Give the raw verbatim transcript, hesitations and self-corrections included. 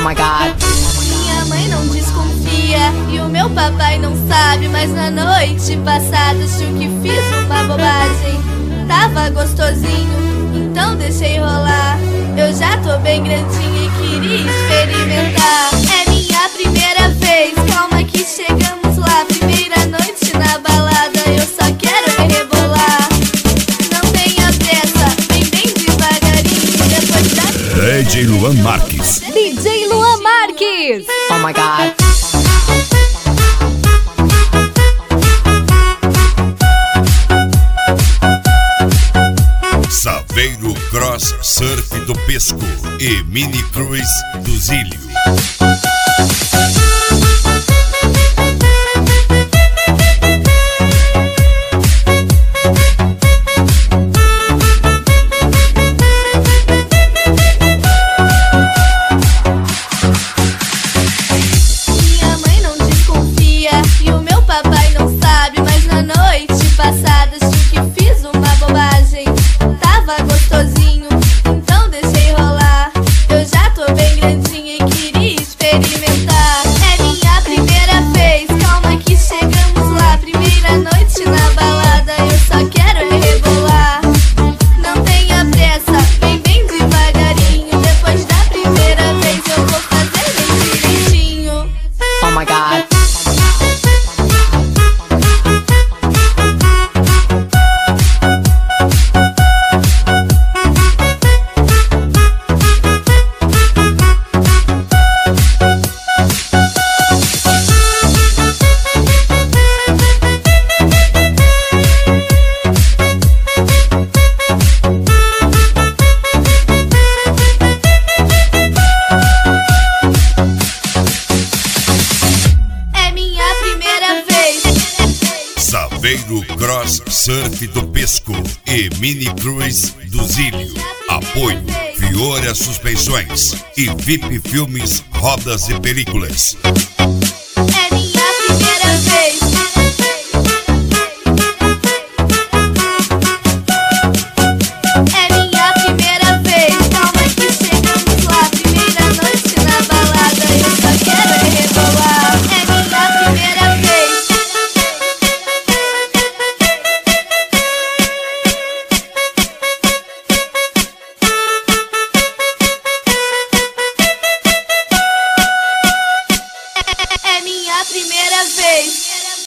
my God. Minha mãe não desconfia e o meu papai não sabe, mas na noite passada achou que fiz uma bobagem. Tava gostosinho, então deixei rolar. Eu já tô bem grandinha e queria experimentar. É minha primeira vez, calma que chegamos lá. Primeira noite na balada, eu só quero é rebolar. Não tenha pressa, vem bem devagarinho. Depois da... D J Luan Marques. D J Luan Marques. Oh my God. Saveiro Cross Surf do Pesco e Mini Cruise do Zílio. Minha mãe não desconfia e o meu papai não sabe, mas na noite passada achou que fiz uma bobagem. Tava gostosinho, então deixei rolar. Eu já tô bem grandinha e queria experimentar. É minha primeira vez, calma que chegamos lá. Primeira noite na balada, eu só quero é rebolar. Não tenha pressa, vem bem devagarinho. Depois da primeira vez eu vou fazer bem direitinho. Oh my God. É minha primeira vez. Saveiro Cross Surf do Pesco e Mini Cruise do Zílio. Apoio Fiore Suspensões e V I P Filmes, Rodas e Películas.